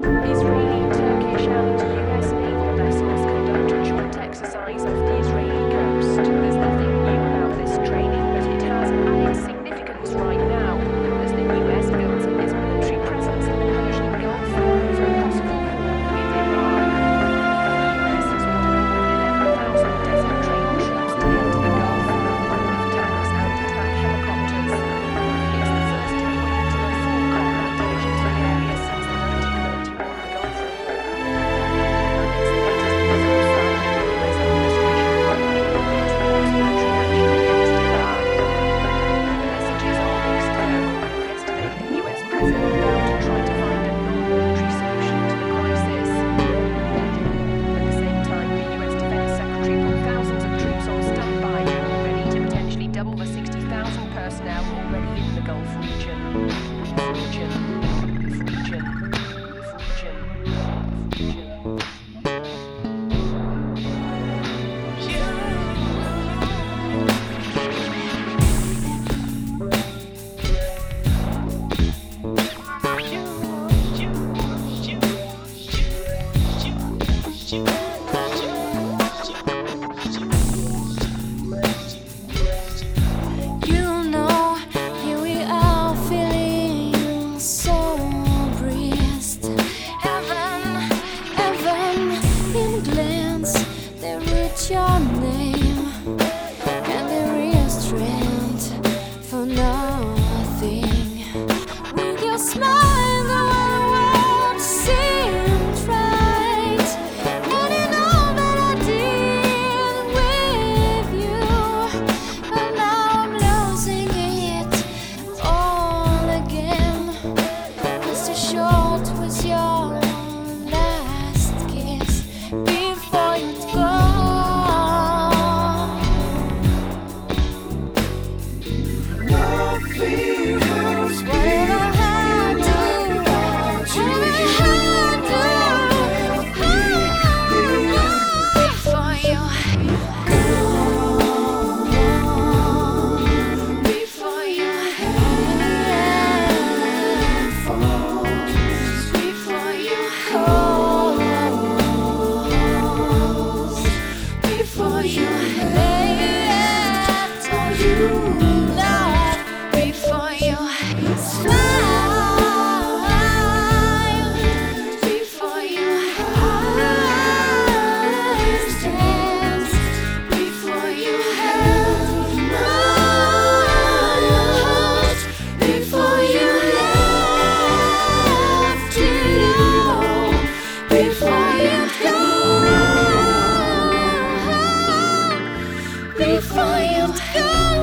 Israeli, Turkish and US naval vessels conduct a joint exercise off the Israeli coast. There's nothing new about this training, but it has added significance right now as the US builds its military presence in the Persian Gulf for a possible war with Iran. The US has ordered more than 11,000 desert-trained troops to enter the Gulf, along with tanks and attack helicopters. It's the first deployment of a full combat division to the area since the 1991 Gulf War. And it's the latest Muslim sign of the US administration running towards military action against Iran. The messages are mixed now. Yesterday, the US president vowed to try to find a non-military solution to the crisis. At the same time, the US Defense Secretary put thousands of troops on standby, ready to potentially double the 60,000 personnel already in the Gulf region. Region. You know, here we are feeling so breezed. Heaven in glance, they reach your name, and there is strength for nothing. With your smile, the whole world seemed right, and you know that I did with you. But now I'm losing it all again. Mr. Short was your last kiss before you'd go. Before you go.